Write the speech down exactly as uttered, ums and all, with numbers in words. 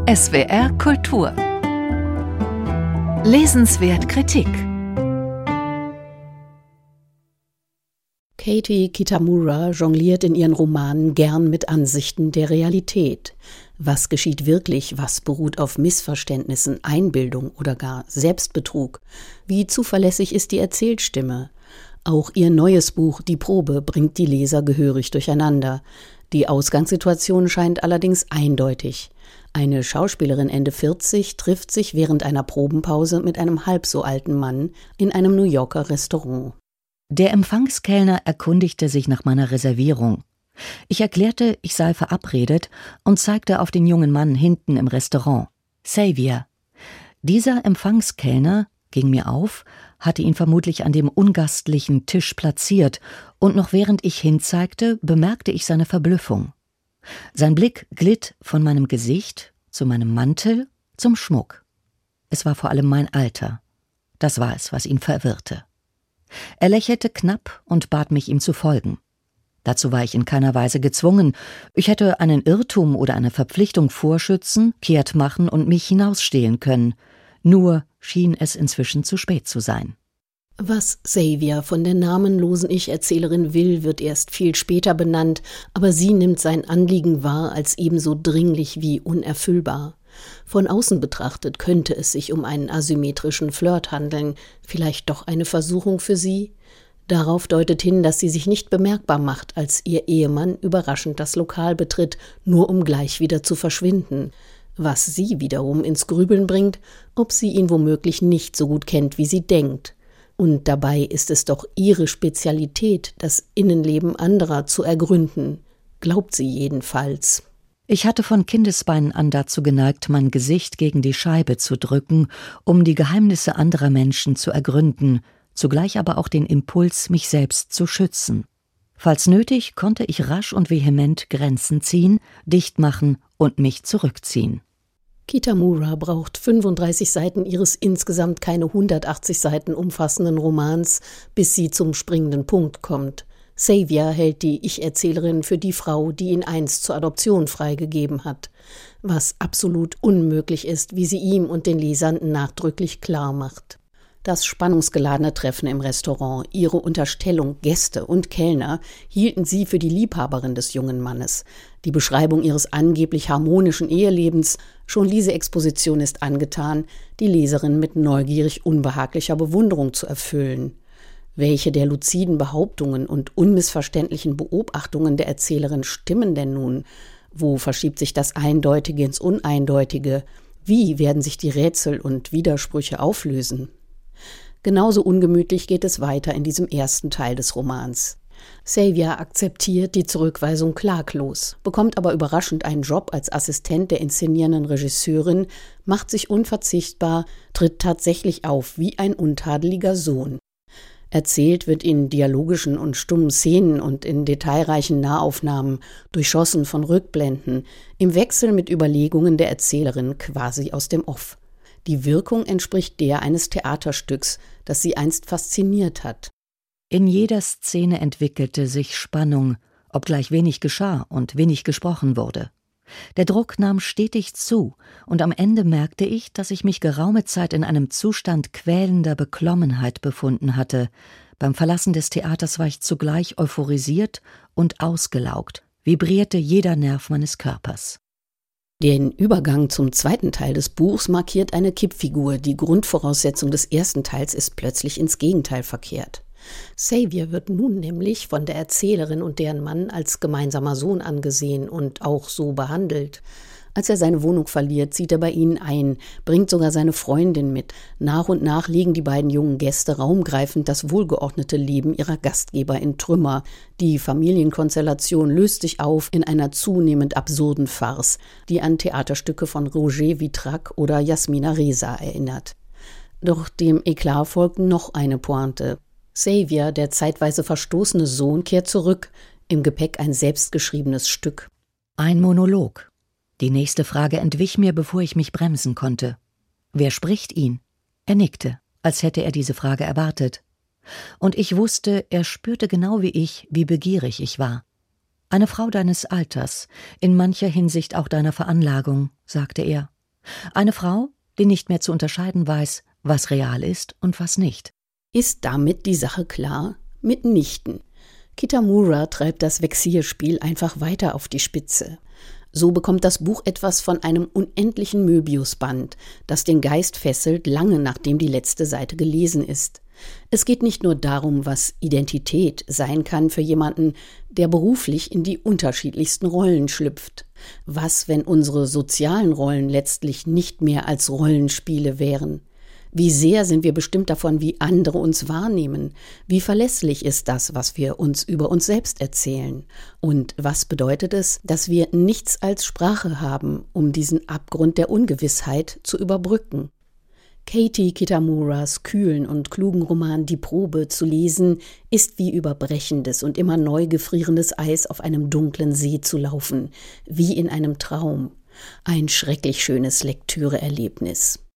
S W R Kultur. Lesenswert Kritik. Katie Kitamura jongliert in ihren Romanen gern mit Ansichten der Realität. Was geschieht wirklich, was beruht auf Missverständnissen, Einbildung oder gar Selbstbetrug? Wie zuverlässig ist die Erzählstimme? Auch ihr neues Buch Die Probe bringt die Leser gehörig durcheinander. Die Ausgangssituation scheint allerdings eindeutig. Eine Schauspielerin Ende vierzig trifft sich während einer Probenpause mit einem halb so alten Mann in einem New Yorker Restaurant. Der Empfangskellner erkundigte sich nach meiner Reservierung. Ich erklärte, ich sei verabredet und zeigte auf den jungen Mann hinten im Restaurant. Xavier. Dieser Empfangskellner, ging mir auf, hatte ihn vermutlich an dem ungastlichen Tisch platziert, und noch während ich hinzeigte, bemerkte ich seine Verblüffung. Sein Blick glitt von meinem Gesicht zu meinem Mantel zum Schmuck. Es war vor allem mein Alter. Das war es, was ihn verwirrte. Er lächelte knapp und bat mich, ihm zu folgen. Dazu war ich in keiner Weise gezwungen. Ich hätte einen Irrtum oder eine Verpflichtung vorschützen, kehrt machen und mich hinausstehlen können. Nur schien es inzwischen zu spät zu sein. Was Xavier von der namenlosen Ich-Erzählerin will, wird erst viel später benannt, aber sie nimmt sein Anliegen wahr als ebenso dringlich wie unerfüllbar. Von außen betrachtet könnte es sich um einen asymmetrischen Flirt handeln, vielleicht doch eine Versuchung für sie? Darauf deutet hin, dass sie sich nicht bemerkbar macht, als ihr Ehemann überraschend das Lokal betritt, nur um gleich wieder zu verschwinden. Was sie wiederum ins Grübeln bringt, ob sie ihn womöglich nicht so gut kennt, wie sie denkt. Und dabei ist es doch ihre Spezialität, das Innenleben anderer zu ergründen. Glaubt sie jedenfalls. Ich hatte von Kindesbeinen an dazu geneigt, mein Gesicht gegen die Scheibe zu drücken, um die Geheimnisse anderer Menschen zu ergründen, zugleich aber auch den Impuls, mich selbst zu schützen. Falls nötig, konnte ich rasch und vehement Grenzen ziehen, dicht machen und mich zurückziehen. Kitamura braucht fünfunddreißig Seiten ihres insgesamt keine hundertachtzig Seiten umfassenden Romans, bis sie zum springenden Punkt kommt. Xavier hält die Ich-Erzählerin für die Frau, die ihn einst zur Adoption freigegeben hat, was absolut unmöglich ist, wie sie ihm und den Lesern nachdrücklich klar macht. Das spannungsgeladene Treffen im Restaurant, ihre Unterstellung, Gäste und Kellner hielten sie für die Liebhaberin des jungen Mannes. Die Beschreibung ihres angeblich harmonischen Ehelebens, schon diese Exposition ist angetan, die Leserin mit neugierig unbehaglicher Bewunderung zu erfüllen. Welche der luziden Behauptungen und unmissverständlichen Beobachtungen der Erzählerin stimmen denn nun? Wo verschiebt sich das Eindeutige ins Uneindeutige? Wie werden sich die Rätsel und Widersprüche auflösen? Genauso ungemütlich geht es weiter in diesem ersten Teil des Romans. Xavier akzeptiert die Zurückweisung klaglos, bekommt aber überraschend einen Job als Assistent der inszenierenden Regisseurin, macht sich unverzichtbar, tritt tatsächlich auf wie ein untadeliger Sohn. Erzählt wird in dialogischen und stummen Szenen und in detailreichen Nahaufnahmen, durchschossen von Rückblenden, im Wechsel mit Überlegungen der Erzählerin quasi aus dem Off. Die Wirkung entspricht der eines Theaterstücks, das sie einst fasziniert hat. In jeder Szene entwickelte sich Spannung, obgleich wenig geschah und wenig gesprochen wurde. Der Druck nahm stetig zu, und am Ende merkte ich, dass ich mich geraume Zeit in einem Zustand quälender Beklommenheit befunden hatte. Beim Verlassen des Theaters war ich zugleich euphorisiert und ausgelaugt, vibrierte jeder Nerv meines Körpers. Den Übergang zum zweiten Teil des Buchs markiert eine Kippfigur. Die Grundvoraussetzung des ersten Teils ist plötzlich ins Gegenteil verkehrt. Xavier wird nun nämlich von der Erzählerin und deren Mann als gemeinsamer Sohn angesehen und auch so behandelt. Als er seine Wohnung verliert, zieht er bei ihnen ein, bringt sogar seine Freundin mit. Nach und nach legen die beiden jungen Gäste raumgreifend das wohlgeordnete Leben ihrer Gastgeber in Trümmer. Die Familienkonstellation löst sich auf in einer zunehmend absurden Farce, die an Theaterstücke von Roger Vitrac oder Jasmina Reza erinnert. Doch dem Eklat folgt noch eine Pointe. Xavier, der zeitweise verstoßene Sohn, kehrt zurück, im Gepäck ein selbstgeschriebenes Stück. Ein Monolog. Die nächste Frage entwich mir, bevor ich mich bremsen konnte. Wer spricht ihn? Er nickte, als hätte er diese Frage erwartet. Und ich wusste, er spürte genau wie ich, wie begierig ich war. Eine Frau deines Alters, in mancher Hinsicht auch deiner Veranlagung, sagte er, Eine Frau, die nicht mehr zu unterscheiden weiß, was real ist und was nicht. Ist damit die Sache klar? Mitnichten. Kitamura treibt das Vexierspiel einfach weiter auf die Spitze. So bekommt das Buch etwas von einem unendlichen Möbiusband, das den Geist fesselt, lange nachdem die letzte Seite gelesen ist. Es geht nicht nur darum, was Identität sein kann für jemanden, der beruflich in die unterschiedlichsten Rollen schlüpft. Was, wenn unsere sozialen Rollen letztlich nicht mehr als Rollenspiele wären? Wie sehr sind wir bestimmt davon, wie andere uns wahrnehmen? Wie verlässlich ist das, was wir uns über uns selbst erzählen? Und was bedeutet es, dass wir nichts als Sprache haben, um diesen Abgrund der Ungewissheit zu überbrücken? Katie Kitamuras kühlen und klugen Roman Die Probe zu lesen, ist wie über brechendes und immer neu gefrierendes Eis auf einem dunklen See zu laufen, wie in einem Traum. Ein schrecklich schönes Lektüreerlebnis.